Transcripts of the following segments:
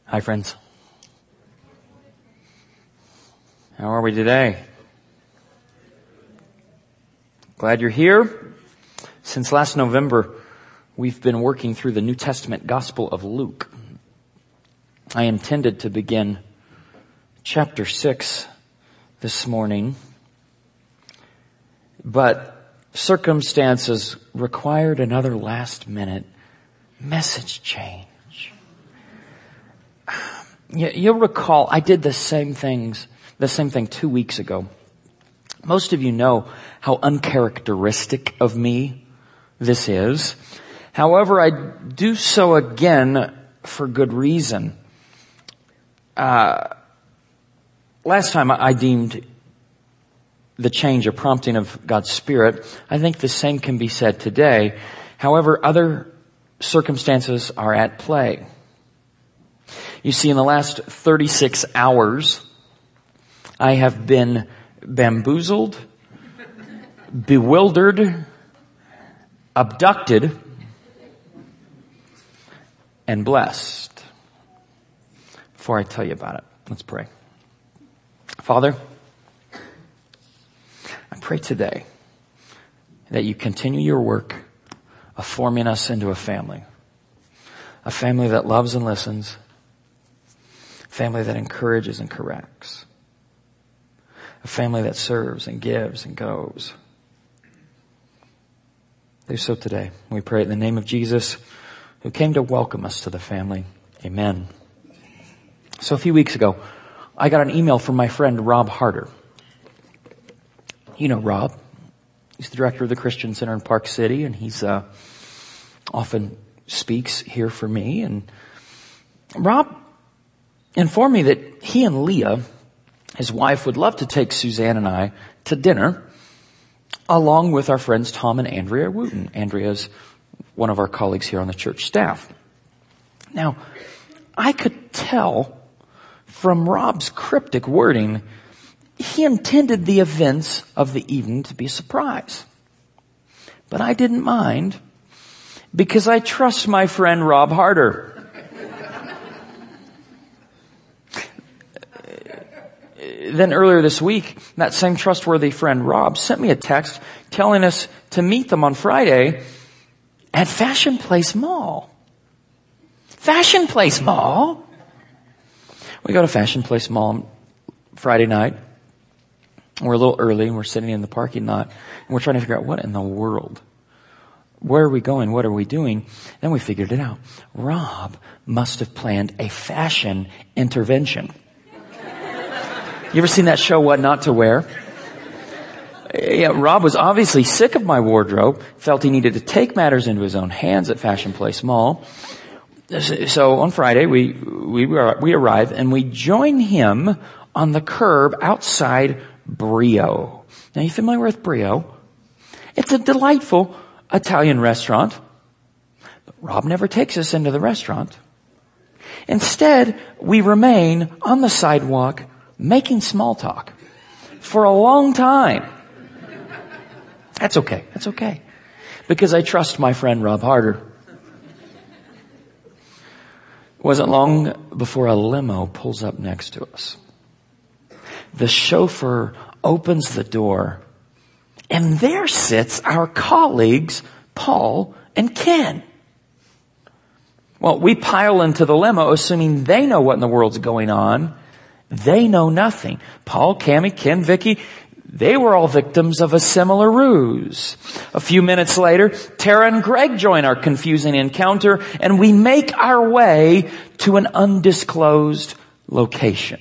Hi, friends. How are we today? Glad you're here. Since last November, we've been working through the New Testament Gospel of Luke. I intended to begin chapter 6 this morning, but circumstances required another last-minute message change. You'll recall I did the same thing 2 weeks ago. Most of you know how uncharacteristic of me this is. However, I do so again for good reason. Last time I deemed the change a prompting of God's Spirit. I think the same can be said today. However, other circumstances are at play. You see, in the last 36 hours, I have been bamboozled, bewildered, abducted, and blessed. Before I tell you about it, let's pray. Father, I pray today that you continue your work of forming us into a family that loves and listens, a family that encourages and corrects, a family that serves and gives and goes. Do so today. We pray in the name of Jesus, who came to welcome us to the family. Amen. So a few weeks ago, I got an email from my friend Rob Harder. You know Rob. He's the director of the Christian Center in Park City, and he's often speaks here for me. And Rob informed me that he and Leah, his wife, would love to take Suzanne and I to dinner, along with our friends Tom and Andrea Wooten. Andrea's one of our colleagues here on the church staff. Now, I could tell from Rob's cryptic wording, he intended the events of the evening to be a surprise. But I didn't mind, because I trust my friend Rob Harder. Then earlier this week, that same trustworthy friend Rob sent me a text telling us to meet them on Friday at Fashion Place Mall. Fashion Place Mall? We go to Fashion Place Mall Friday night. We're a little early and we're sitting in the parking lot and we're trying to figure out what in the world. Where are we going? What are we doing? Then we figured it out. Rob must have planned a fashion intervention. You ever seen that show, What Not to Wear? Yeah, Rob was obviously sick of my wardrobe, felt he needed to take matters into his own hands at Fashion Place Mall. So on Friday, we arrive and we join him on the curb outside Brio. Now, you familiar with Brio? It's a delightful Italian restaurant. But Rob never takes us into the restaurant. Instead, we remain on the sidewalk making small talk for a long time. That's okay. That's okay. Because I trust my friend Rob Harder. It wasn't long before a limo pulls up next to us. The chauffeur opens the door, and there sits our colleagues, Paul and Ken. Well, we pile into the limo, assuming they know what in the world's going on. They know nothing. Paul, Cammie, Ken, Vicky, they were all victims of a similar ruse. A few minutes later, Tara and Greg join our confusing encounter, and we make our way to an undisclosed location.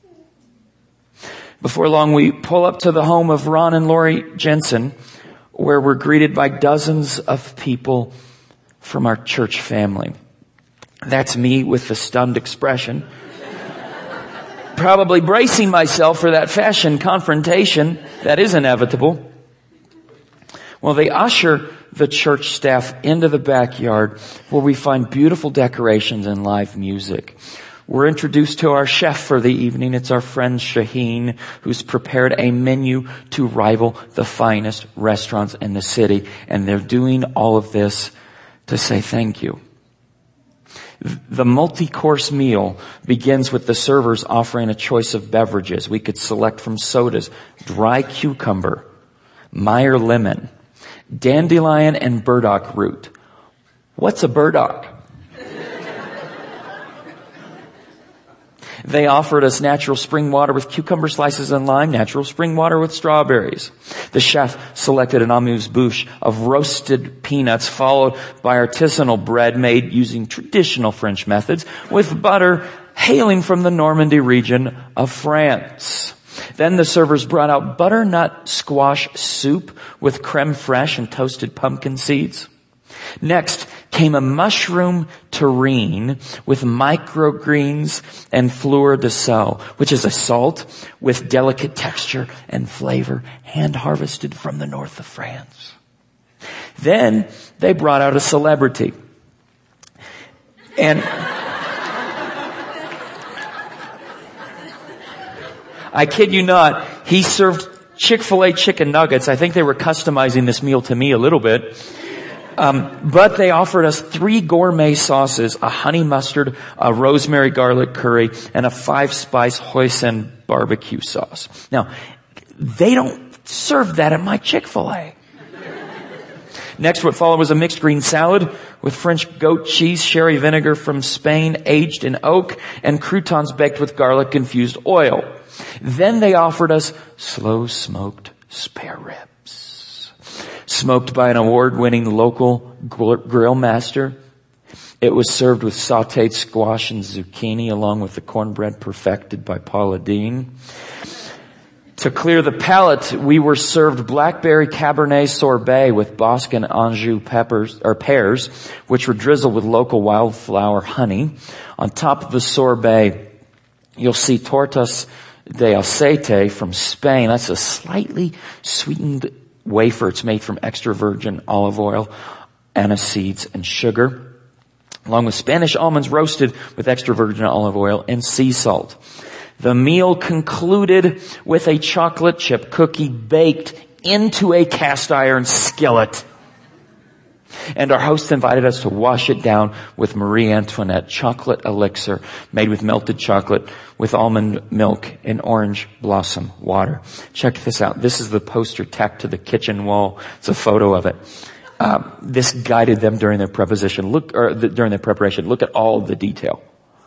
Before long, we pull up to the home of Ron and Lori Jensen, where we're greeted by dozens of people from our church family. That's me with the stunned expression, probably bracing myself for that fashion confrontation that is inevitable. Well, they usher the church staff into the backyard where we find beautiful decorations and live music. We're introduced to our chef for the evening. It's our friend Shaheen, who's prepared a menu to rival the finest restaurants in the city. And they're doing all of this to say thank you. The multi-course meal begins with the servers offering a choice of beverages. We could select from sodas, dry cucumber, Meyer lemon, dandelion, and burdock root. What's a burdock? They offered us natural spring water with cucumber slices and lime, natural spring water with strawberries. The chef selected an amuse-bouche of roasted peanuts, followed by artisanal bread made using traditional French methods with butter hailing from the Normandy region of France. Then the servers brought out butternut squash soup with creme fraiche and toasted pumpkin seeds. Next came a mushroom terrine with microgreens and fleur de sel, which is a salt with delicate texture and flavor, hand-harvested from the north of France. Then they brought out a celebrity. And I kid you not, he served Chick-fil-A chicken nuggets. I think they were customizing this meal to me a little bit. But they offered us 3 gourmet sauces, a honey mustard, a rosemary garlic curry, and a 5-spice hoisin barbecue sauce. Now, they don't serve that at my Chick-fil-A. Next, what followed was a mixed green salad with French goat cheese, sherry vinegar from Spain, aged in oak, and croutons baked with garlic-infused oil. Then they offered us slow-smoked spare ribs, smoked by an award-winning local grill master. It was served with sautéed squash and zucchini along with the cornbread perfected by Paula Deen. To clear the palate, we were served blackberry cabernet sorbet with Bosc and Anjou pears, which were drizzled with local wildflower honey. On top of the sorbet, you'll see tortas de aceite from Spain. That's a slightly sweetened wafer. It's made from extra virgin olive oil, anise seeds, and sugar, along with Spanish almonds roasted with extra virgin olive oil and sea salt. The meal concluded with a chocolate chip cookie baked into a cast iron skillet. And our host invited us to wash it down with Marie Antoinette chocolate elixir made with melted chocolate with almond milk and orange blossom water. Check this out. This is the poster tacked to the kitchen wall. It's a photo of it. This guided them during their preparation. During their preparation. Look at all the detail.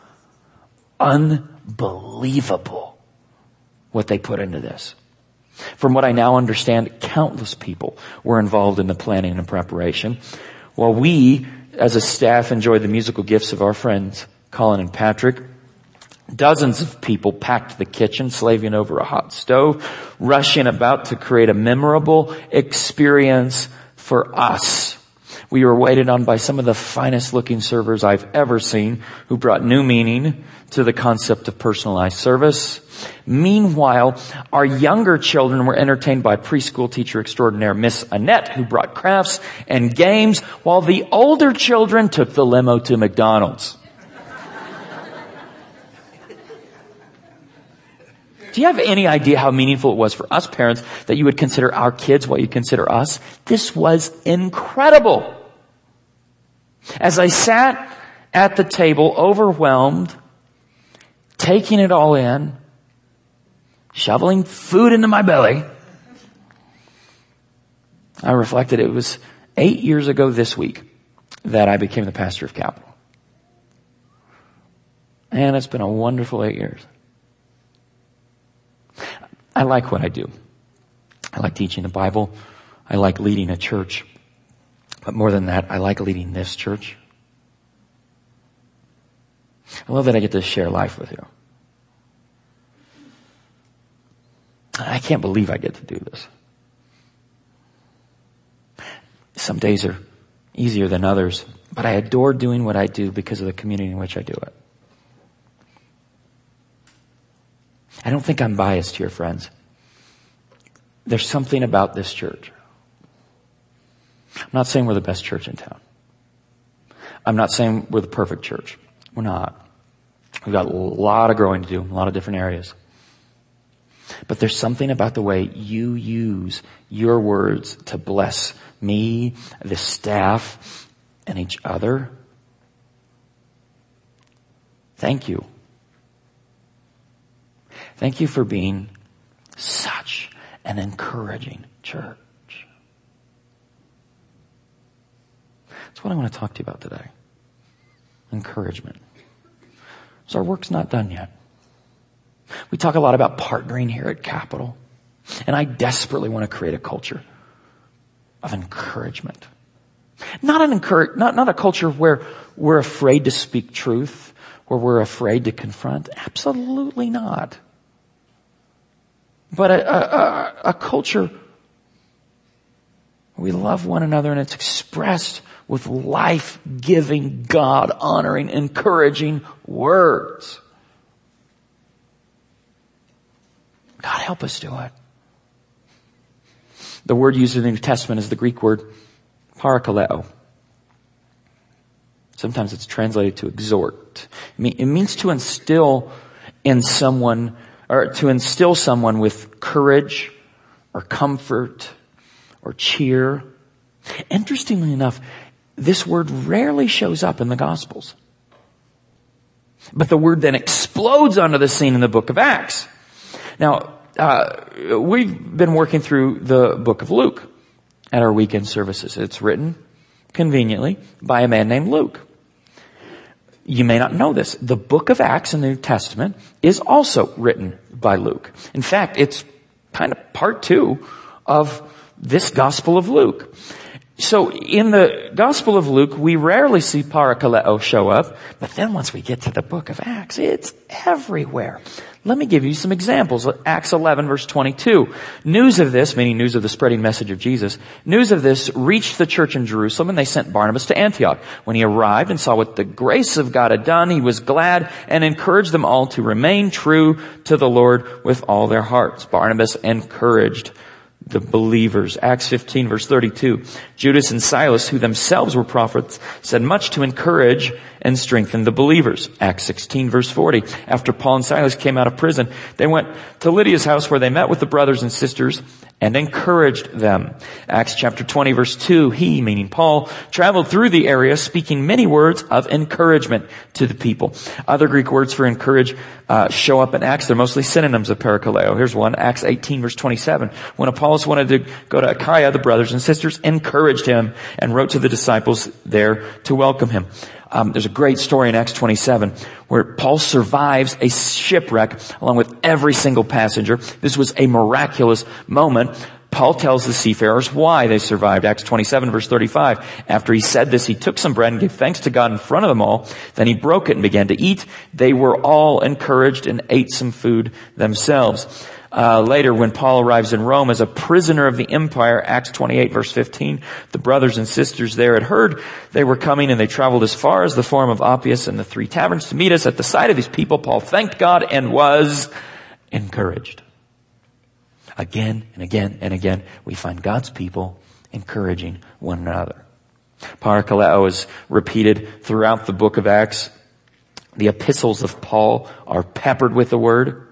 Unbelievable what they put into this. From what I now understand, countless people were involved in the planning and preparation. While we, as a staff, enjoyed the musical gifts of our friends, Colin and Patrick, dozens of people packed the kitchen, slaving over a hot stove, rushing about to create a memorable experience for us. We were waited on by some of the finest looking servers I've ever seen, who brought new meaning to the concept of personalized service. Meanwhile, our younger children were entertained by preschool teacher extraordinaire Miss Annette, who brought crafts and games, while the older children took the limo to McDonald's. Do you have any idea how meaningful it was for us parents that you would consider our kids what you consider us? This was incredible. As I sat at the table, overwhelmed, taking it all in, shoveling food into my belly, I reflected it was 8 years ago this week that I became the pastor of Capital. And it's been a wonderful 8 years. I like what I do. I like teaching the Bible. I like leading a church. But more than that, I like leading this church. I love that I get to share life with you. I can't believe I get to do this. Some days are easier than others, but I adore doing what I do because of the community in which I do it. I don't think I'm biased here, friends. There's something about this church. I'm not saying we're the best church in town. I'm not saying we're the perfect church. We're not. We've got a lot of growing to do, a lot of different areas. But there's something about the way you use your words to bless me, the staff, and each other Thank you. Thank you for being such an encouraging church. That's what I want to talk to you about today. Encouragement. So our work's not done yet. We talk a lot about partnering here at Capital. And I desperately want to create a culture of encouragement. Not a culture where we're afraid to speak truth, where we're afraid to confront. Absolutely not. But a culture where we love one another and it's expressed with life-giving, God-honoring, encouraging words. God, help us do it. The word used in the New Testament is the Greek word parakaleo. Sometimes it's translated to exhort. It means to instill in someone, or to instill someone with courage or comfort or cheer. Interestingly enough, this word rarely shows up in the Gospels. But the word then explodes onto the scene in the book of Acts. Now, we've been working through the book of Luke at our weekend services. It's written conveniently by a man named Luke. You may not know this. The book of Acts in the New Testament is also written by Luke. In fact, it's kind of part 2 of this Gospel of Luke. So in the Gospel of Luke, we rarely see parakaleo show up, but then once we get to the book of Acts, it's everywhere. Let me give you some examples. Acts 11 verse 22. News of this, meaning news of the spreading message of Jesus, news of this reached the church in Jerusalem, and they sent Barnabas to Antioch. When he arrived and saw what the grace of God had done, he was glad and encouraged them all to remain true to the Lord with all their hearts. Barnabas encouraged the believers. Acts 15 verse 32. Judas and Silas, who themselves were prophets, said much to encourage and strengthen the believers. Acts 16 verse 40. After Paul and Silas came out of prison, they went to Lydia's house where they met with the brothers and sisters and encouraged them. Acts chapter 20 verse 2. He, meaning Paul, traveled through the area speaking many words of encouragement to the people. Other Greek words for encourage show up in Acts. They're mostly synonyms of parakaleo. Here's one. Acts 18 verse 27. When Apollos wanted to go to Achaia, the brothers and sisters encouraged him and wrote to the disciples there to welcome him. There's a great story in Acts 27 where Paul survives a shipwreck along with every single passenger. This was a miraculous moment. Paul tells the seafarers why they survived. Acts 27 verse 35. After he said this, he took some bread and gave thanks to God in front of them all. Then he broke it and began to eat. They were all encouraged and ate some food themselves. Later, when Paul arrives in Rome as a prisoner of the empire, Acts 28 verse 15, the brothers and sisters there had heard they were coming, and they traveled as far as the Forum of Appius and the 3 taverns to meet us. At the sight of these people, Paul thanked God and was encouraged. Again and again and again, we find God's people encouraging one another. Parakaleo is repeated throughout the book of Acts. The epistles of Paul are peppered with the word.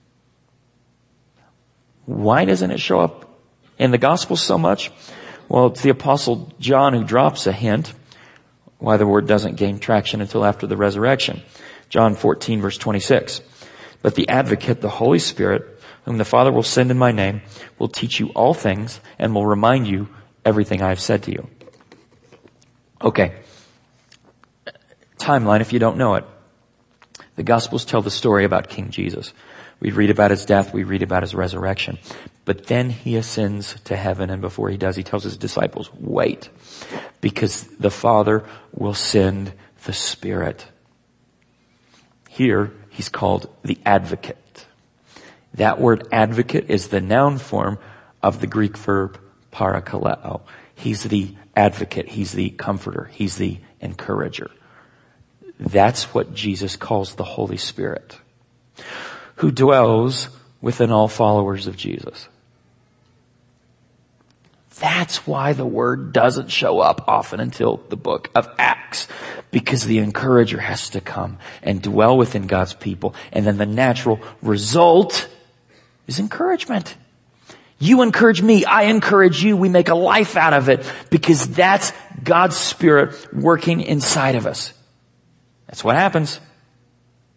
Why doesn't it show up in the Gospels so much? Well, it's the Apostle John who drops a hint why the word doesn't gain traction until after the resurrection. John 14 verse 26. But the Advocate, the Holy Spirit, whom the Father will send in my name, will teach you all things and will remind you everything I have said to you. Okay. Timeline if you don't know it. The Gospels tell the story about King Jesus. We read about his death. We read about his resurrection. But then he ascends to heaven, and before he does, he tells his disciples, wait, because the Father will send the Spirit. Here, he's called the Advocate. That word advocate is the noun form of the Greek verb parakaleo. He's the advocate. He's the comforter. He's the encourager. That's what Jesus calls the Holy Spirit, who dwells within all followers of Jesus. That's why the word doesn't show up often until the book of Acts, because the encourager has to come and dwell within God's people. And then the natural result is encouragement. You encourage me, I encourage you, we make a life out of it, because that's God's Spirit working inside of us. That's what happens.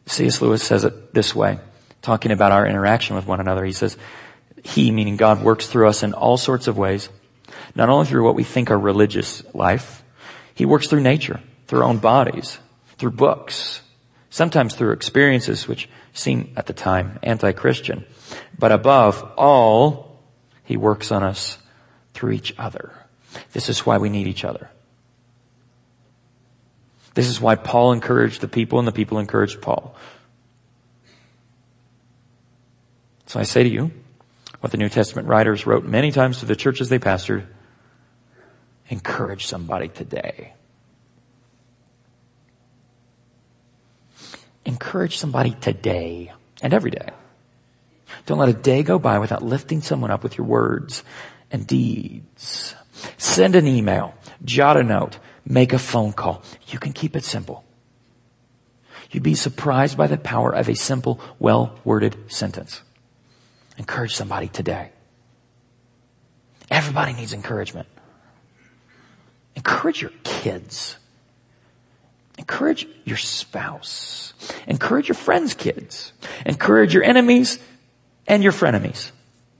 C.S. Lewis says it this way, talking about our interaction with one another. He says, He, meaning God, works through us in all sorts of ways, not only through what we think are religious life. He works through nature, through our own bodies, through books, sometimes through experiences which seem at the time anti-Christian. But above all, He works on us through each other. This is why we need each other. This is why Paul encouraged the people and the people encouraged Paul. So I say to you, what the New Testament writers wrote many times to the churches they pastored, encourage somebody today. Encourage somebody today and every day. Don't let a day go by without lifting someone up with your words and deeds. Send an email, jot a note, make a phone call. You can keep it simple. You'd be surprised by the power of a simple, well-worded sentence. Encourage somebody today. Everybody needs encouragement. Encourage your kids. Encourage your spouse. Encourage your friends' kids. Encourage your enemies and your frenemies.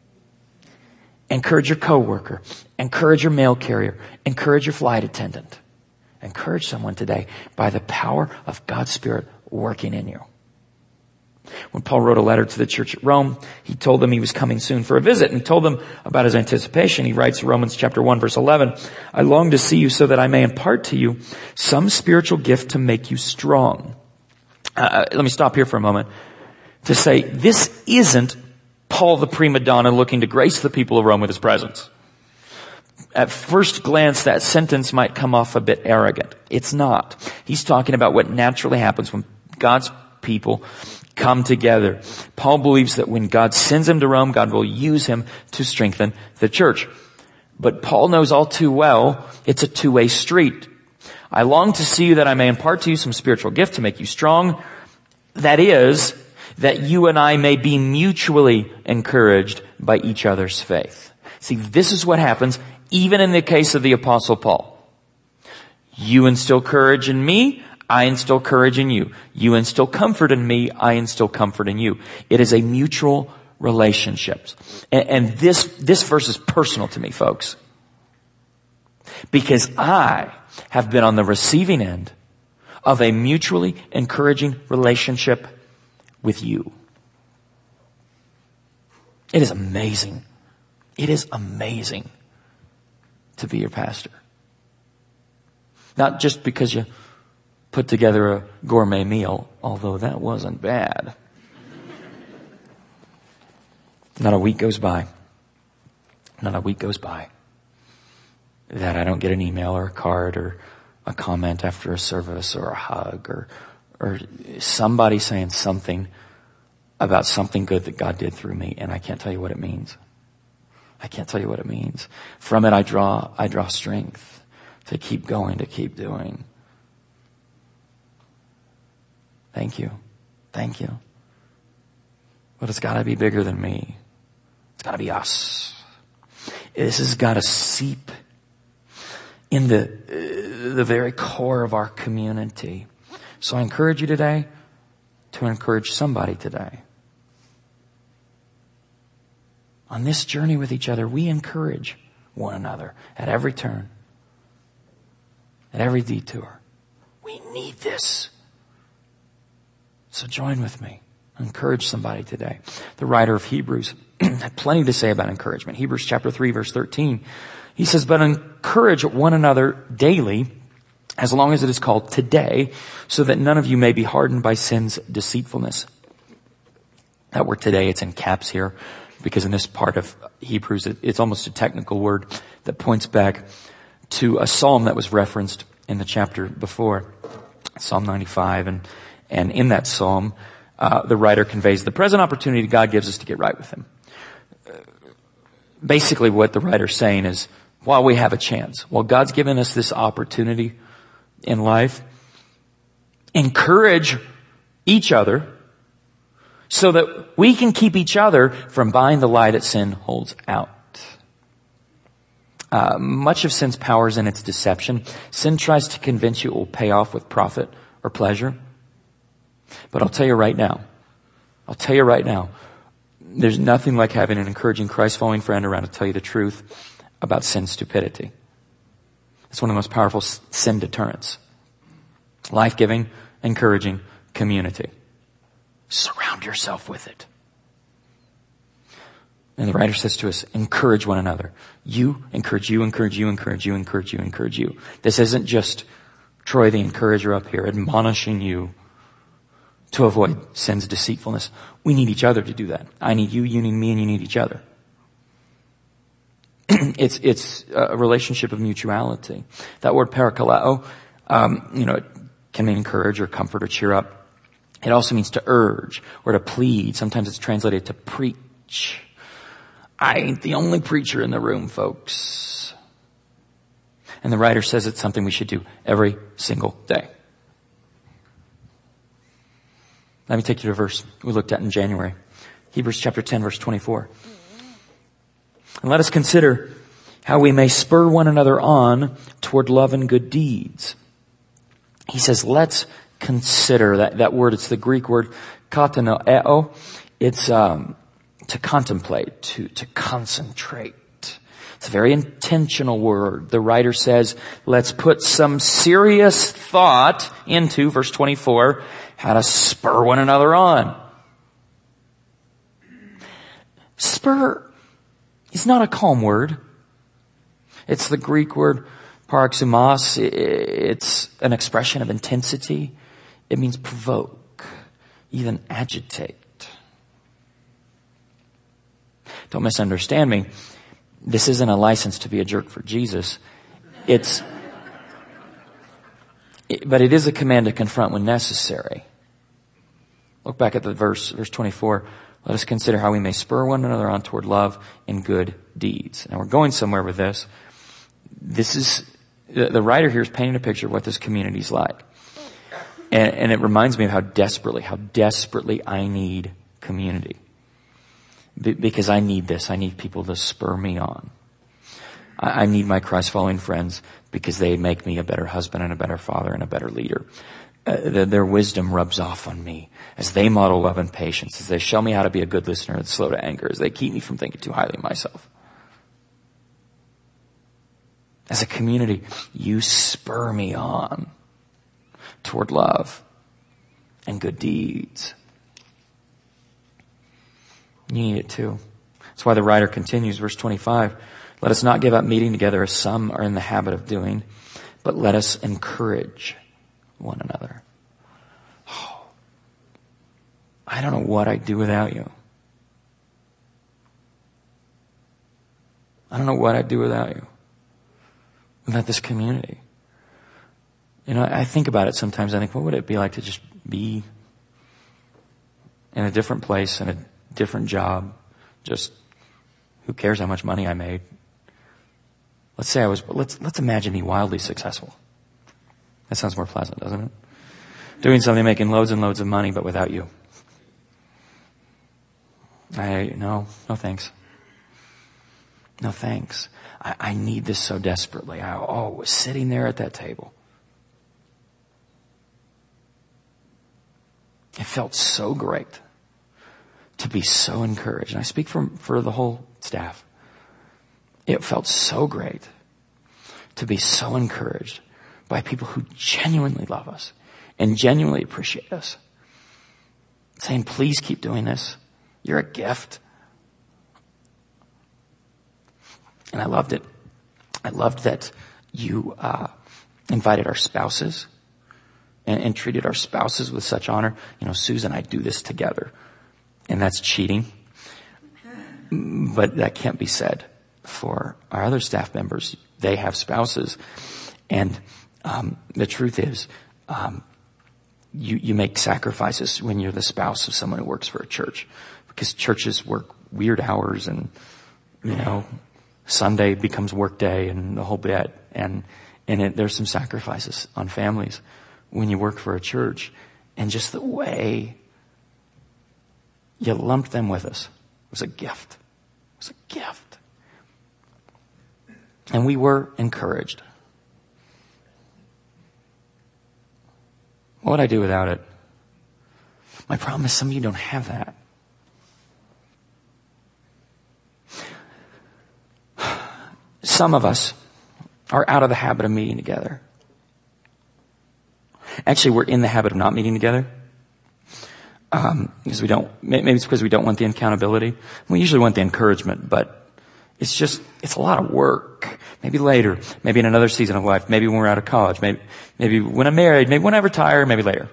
Encourage your coworker. Encourage your mail carrier. Encourage your flight attendant. Encourage someone today by the power of God's Spirit working in you. When Paul wrote a letter to the church at Rome, he told them he was coming soon for a visit and told them about his anticipation. He writes in Romans chapter 1 verse 11, I long to see you so that I may impart to you some spiritual gift to make you strong. Let me stop here for a moment to say this isn't Paul the prima donna looking to grace the people of Rome with his presence. At first glance, that sentence might come off a bit arrogant. It's not. He's talking about what naturally happens when God's people come together. Paul believes that when God sends him to Rome, God will use him to strengthen the church. But Paul knows all too well it's a two-way street. I long to see you that I may impart to you some spiritual gift to make you strong. That is, that you and I may be mutually encouraged by each other's faith. See, this is what happens even in the case of the Apostle Paul. You instill courage in me, I instill courage in you. You instill comfort in me, I instill comfort in you. It is a mutual relationship. And this verse is personal to me, folks. Because I have been on the receiving end of a mutually encouraging relationship with you. It is amazing. It is amazing to be your pastor. Not just because you put together a gourmet meal, although that wasn't bad. Not a week goes by that I don't get an email or a card or a comment after a service or a hug or somebody saying something about something good that God did through me, and I can't tell you what it means. I can't tell you what it means. From it I draw strength to keep going, to keep doing. Thank you. Thank you. But it's got to be bigger than me. It's got to be us. This has got to seep in the very core of our community. So I encourage you today to encourage somebody today. On this journey with each other, we encourage one another at every turn, at every detour. We need this. So join with me. Encourage somebody today. The writer of Hebrews had plenty to say about encouragement. Hebrews chapter 3 verse 13. He says, but encourage one another daily, as long as it is called today, so that none of you may be hardened by sin's deceitfulness. That word today, it's in caps here, because in this part of Hebrews, it's almost a technical word that points back to a psalm that was referenced in the chapter before, Psalm 95. And in that psalm, the writer conveys the present opportunity God gives us to get right with Him. Basically what the writer's saying is, while we have a chance, while God's given us this opportunity in life, encourage each other so that we can keep each other from buying the lie that sin holds out. Much of sin's power is in its deception. Sin tries to convince you it will pay off with profit or pleasure. But I'll tell you right now, there's nothing like having an encouraging Christ-following friend around to tell you the truth about sin stupidity. It's one of the most powerful sin deterrents. Life-giving, encouraging community. Surround yourself with it. And the writer says to us, encourage one another. You encourage you, encourage you, encourage you, encourage you, encourage you. This isn't just Troy the encourager up here admonishing you to avoid sin's deceitfulness. We need each other to do that. I need you, you need me, and you need each other. It's a relationship of mutuality. That word parakaleo, it can mean encourage or comfort or cheer up. It also means to urge or to plead. Sometimes it's translated to preach. I ain't the only preacher in the room, folks. And the writer says it's something we should do every single day. Let me take you to a verse we looked at in January. Hebrews chapter 10, verse 24. And let us consider how we may spur one another on toward love and good deeds. He says, let's consider. That word, it's the Greek word katanoeo. It's to contemplate, to concentrate. It's a very intentional word. The writer says, let's put some serious thought into, verse 24, how to spur one another on. Spur is not a calm word. It's the Greek word paroxysmos. It's an expression of intensity. It means provoke, even agitate. Don't misunderstand me. This isn't a license to be a jerk for Jesus. But it is a command to confront when necessary. Look back at the verse 24. Let us consider how we may spur one another on toward love and good deeds. Now we're going somewhere with this. The writer here is painting a picture of what this community is like. And it reminds me of how desperately I need community. Because I need this. I need people to spur me on. I need my Christ-following friends because they make me a better husband and a better father and a better leader. Their wisdom rubs off on me as they model love and patience, as they show me how to be a good listener and slow to anger, as they keep me from thinking too highly of myself. As a community, you spur me on toward love and good deeds. You need it too. That's why the writer continues, verse 25. Let us not give up meeting together as some are in the habit of doing, but let us encourage one another. Oh, I don't know what I'd do without you. I don't know what I'd do without you. Without this community. I think about it sometimes. I think, what would it be like to just be in a different place, in a different job? Just, who cares how much money I made? Let's imagine me wildly successful. That sounds more pleasant, doesn't it? Doing something, making loads and loads of money, but without you. No thanks. No thanks. I need this so desperately. I was sitting there at that table. It felt so great to be so encouraged. And I speak for the whole staff. It felt so great to be so encouraged by people who genuinely love us and genuinely appreciate us. Saying, please keep doing this. You're a gift. And I loved it. I loved that you invited our spouses and treated our spouses with such honor. Susan and I do this together. And that's cheating. But that can't be said for our other staff members. They have spouses. And the truth is, you make sacrifices when you're the spouse of someone who works for a church. Because churches work weird hours and, Sunday becomes work day and the whole bit. And there's some sacrifices on families when you work for a church. And just the way you lumped them with us was a gift. It was a gift. And we were encouraged. What would I do without it? My problem is some of you don't have that. Some of us are out of the habit of meeting together. Actually, we're in the habit of not meeting together. Because maybe it's because we don't want the accountability. We usually want the encouragement, but it's a lot of work. Maybe later, maybe in another season of life, maybe when we're out of college, maybe when I'm married, maybe when I retire, maybe later.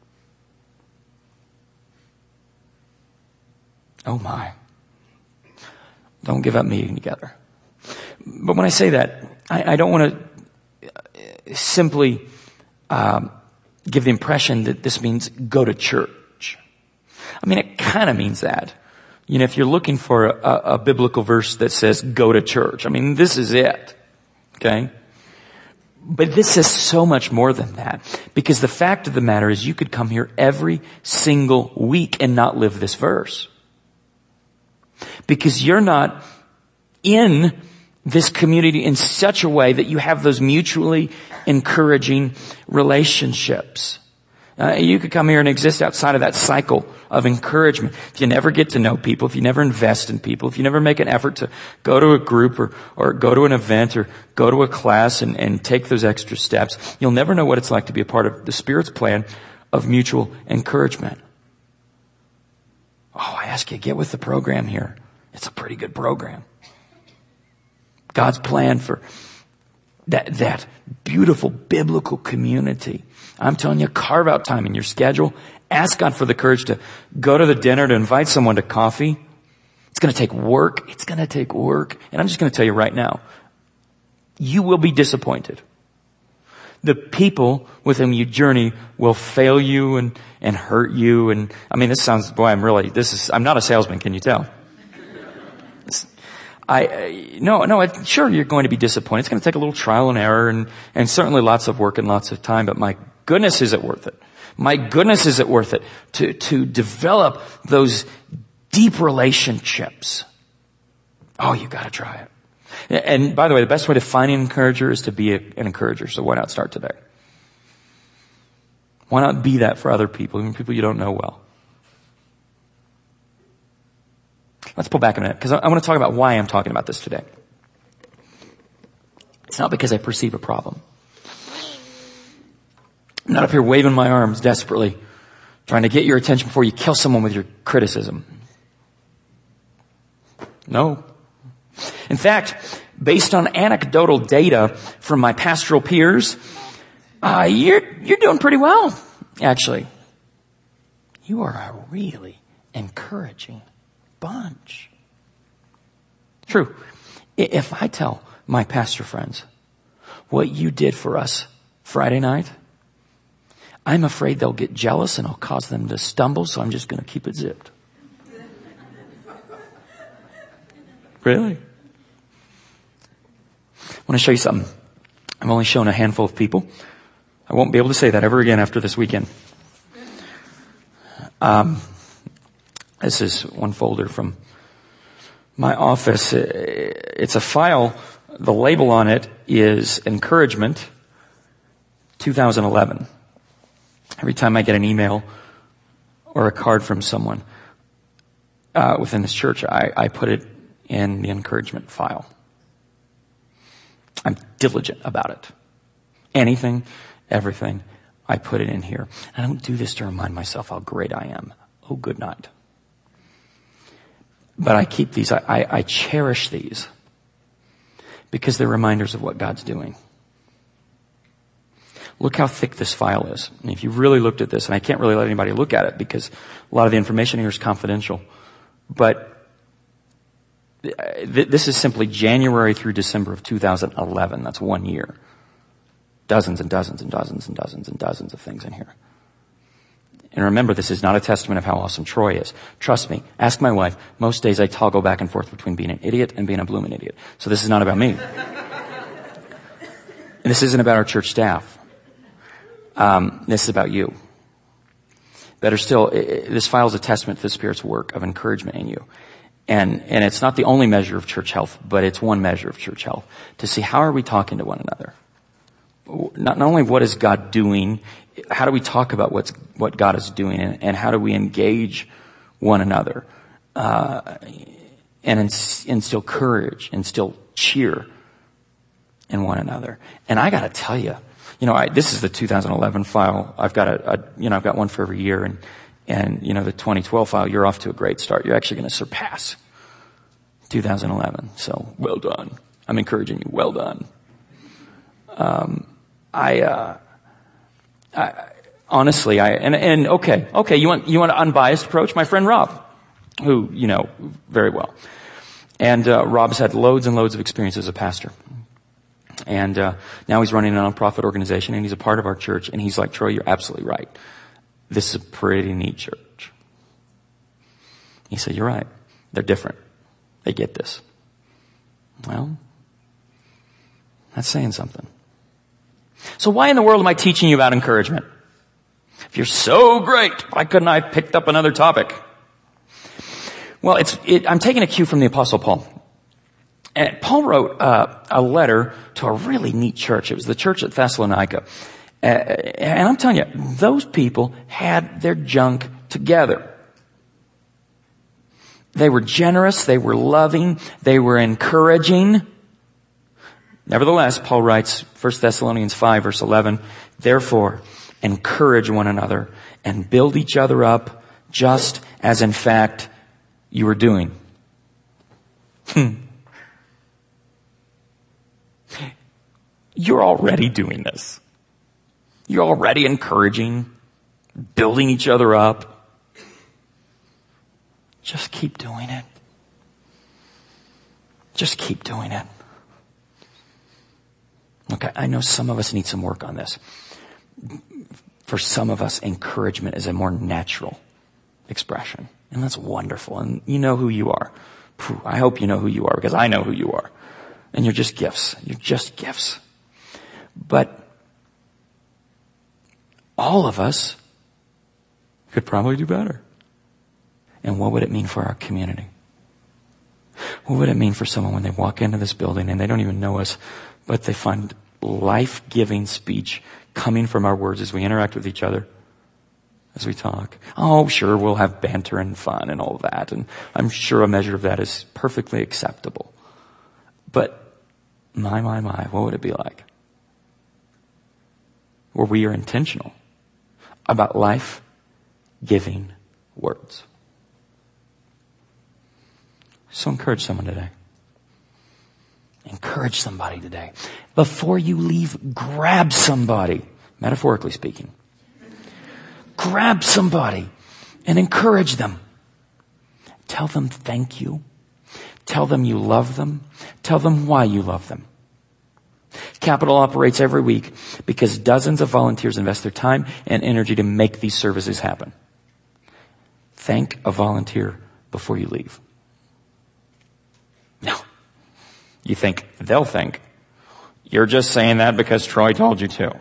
Oh my. Don't give up meeting together. But when I say that, I don't want to simply give the impression that this means go to church. I mean, it kind of means that. You know, if you're looking for a biblical verse that says go to church, I mean, this is it. Okay? But this is so much more than that. Because the fact of the matter is you could come here every single week and not live this verse. Because you're not in this community in such a way that you have those mutually encouraging relationships. You could come here and exist outside of that cycle of encouragement. If you never get to know people, if you never invest in people, if you never make an effort to go to a group or go to an event or go to a class and take those extra steps, you'll never know what it's like to be a part of the Spirit's plan of mutual encouragement. Oh, I ask you, get with the program here. It's a pretty good program. God's plan for that beautiful biblical community. I'm telling you, carve out time in your schedule. Ask God for the courage to go to the dinner, to invite someone to coffee. It's going to take work. It's going to take work. And I'm just going to tell you right now, you will be disappointed. The people with whom you journey will fail you and hurt you. And I mean, this sounds, boy, I'm not a salesman. Can you tell? Sure, you're going to be disappointed. It's going to take a little trial and error and certainly lots of work and lots of time, but my goodness, is it worth it? My goodness, is it worth it to develop those deep relationships? Oh, you got to try it. And by the way, the best way to find an encourager is to be an encourager. So why not start today? Why not be that for other people, even people you don't know well? Let's pull back a minute, because I want to talk about why I'm talking about this today. It's not because I perceive a problem. I'm not up here waving my arms desperately, trying to get your attention before you kill someone with your criticism. No. In fact, based on anecdotal data from my pastoral peers, you're doing pretty well, actually. You are a really encouraging bunch. True. If I tell my pastor friends what you did for us Friday night, I'm afraid they'll get jealous and I'll cause them to stumble, so I'm just going to keep it zipped. Really? I want to show you something. I've only shown a handful of people. I won't be able to say that ever again after this weekend. This is one folder from my office. It's a file. The label on it is Encouragement 2011. Every time I get an email or a card from someone within this church, I put it in the encouragement file. I'm diligent about it. Anything, everything, I put it in here. I don't do this to remind myself how great I am. Oh, good night. But I keep these, I cherish these because they're reminders of what God's doing. Look how thick this file is. And if you really looked at this, and I can't really let anybody look at it because a lot of the information here is confidential, but this is simply January through December of 2011. That's 1 year. Dozens and dozens and dozens and dozens and dozens of things in here. And remember, this is not a testament of how awesome Troy is. Trust me, ask my wife. Most days I toggle back and forth between being an idiot and being a bloomin' idiot. So this is not about me. And this isn't about our church staff. This is about you. Better still, this file is a testament to the Spirit's work of encouragement in you. And it's not the only measure of church health, but it's one measure of church health. To see how are we talking to one another. Not only what is God doing how do we talk about what God is doing, and how do we engage one another, and instill courage, instill cheer in one another. And I gotta tell you, this is the 2011 file. I've got I've got one for every year, and the 2012 file, you're off to a great start. You're actually going to surpass 2011. So well done. I'm encouraging you. Well done. Honestly, okay, you want an unbiased approach? My friend Rob, who you know very well. And Rob's had loads and loads of experience as a pastor. And now he's running a nonprofit organization, and he's a part of our church. And he's like, Troy, you're absolutely right. This is a pretty neat church. He said, you're right. They're different. They get this. Well, that's saying something. So why in the world am I teaching you about encouragement? If you're so great, why couldn't I have picked up another topic? Well, I'm taking a cue from the Apostle Paul. And Paul wrote a letter to a really neat church. It was the church at Thessalonica. And I'm telling you, those people had their junk together. They were generous, they were loving, they were encouraging. Nevertheless, Paul writes, 1 Thessalonians 5, verse 11, therefore, encourage one another and build each other up, just as in fact you are doing. You're already doing this. You're already encouraging, building each other up. Just keep doing it. Just keep doing it. Okay, I know some of us need some work on this. For some of us, encouragement is a more natural expression. And that's wonderful. And you know who you are. I hope you know who you are, because I know who you are. And you're just gifts. You're just gifts. But all of us could probably do better. And what would it mean for our community? What would it mean for someone when they walk into this building and they don't even know us, but they find life-giving speech coming from our words as we interact with each other, as we talk? Oh, sure, we'll have banter and fun and all that. And I'm sure a measure of that is perfectly acceptable. But my, what would it be like? Where we are intentional about life-giving words. So encourage someone today. Encourage somebody today. Before you leave, grab somebody, metaphorically speaking. Grab somebody and encourage them. Tell them thank you. Tell them you love them. Tell them why you love them. Capital operates every week because dozens of volunteers invest their time and energy to make these services happen. Thank a volunteer before you leave. No. You think they'll think you're just saying that because Troy told you to.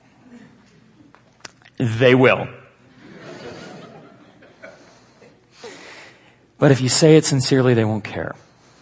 They will. But if you say it sincerely, they won't care.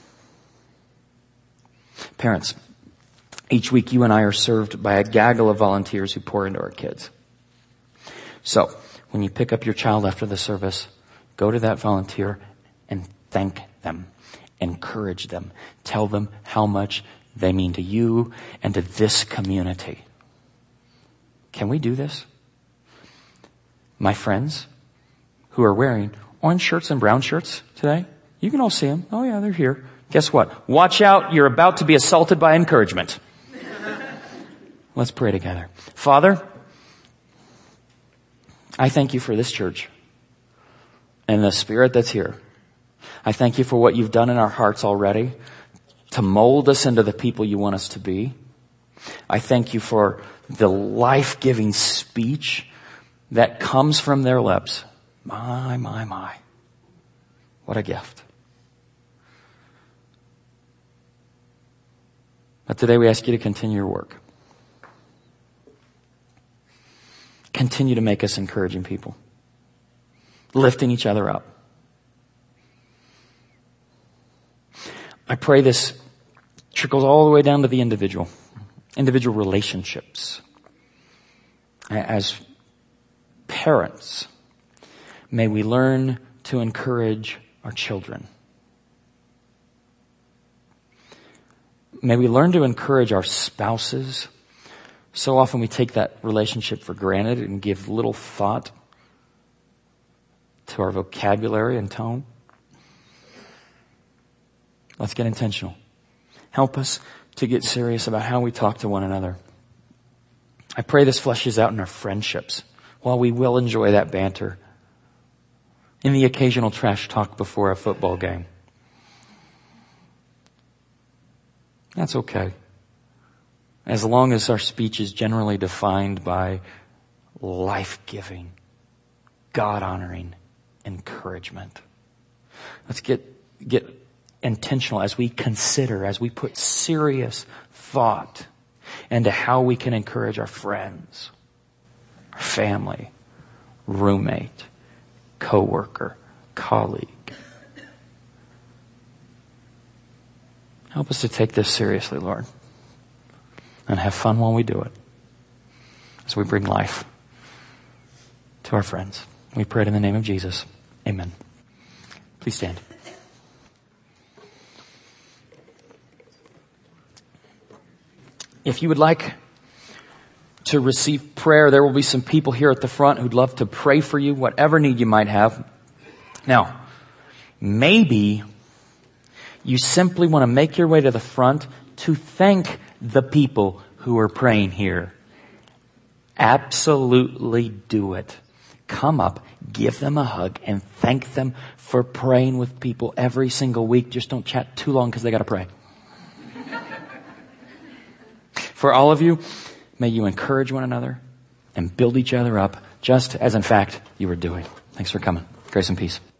Parents, each week you and I are served by a gaggle of volunteers who pour into our kids. So, when you pick up your child after the service, go to that volunteer and thank them. Encourage them. Tell them how much they mean to you and to this community. Can we do this? My friends who are wearing orange shirts and brown shirts today, you can all see them. Oh yeah, they're here. Guess what? Watch out, you're about to be assaulted by encouragement. Let's pray together. Father, I thank you for this church and the spirit that's here. I thank you for what you've done in our hearts already to mold us into the people you want us to be. I thank you for the life-giving speech that comes from their lips. My. What a gift. But today we ask you to continue your work. Continue to make us encouraging people. Lifting each other up. I pray this trickles all the way down to the individual relationships. As Parents, may we learn to encourage our children. May we learn to encourage our spouses. So often we take that relationship for granted and give little thought to our vocabulary and tone. Let's get intentional. Help us to get serious about how we talk to one another. I pray this fleshes out in our friendships. While we will enjoy that banter, in the occasional trash talk before a football game. That's okay. As long as our speech is generally defined by life-giving, God-honoring encouragement. Let's get intentional as we consider, as we put serious thought into how we can encourage our friends, our family, roommate, coworker, colleague. Help us to take this seriously, Lord, and have fun while we do it as we bring life to our friends. We pray it in the name of Jesus. Amen. Please stand. If you would like to receive prayer, there will be some people here at the front who'd love to pray for you, whatever need you might have. Now, maybe you simply want to make your way to the front to thank the people who are praying here. Absolutely do it. Come up, give them a hug, and thank them for praying with people every single week. Just don't chat too long because they got to pray. For all of you, may you encourage one another and build each other up, just as in fact you are doing. Thanks for coming. Grace and peace.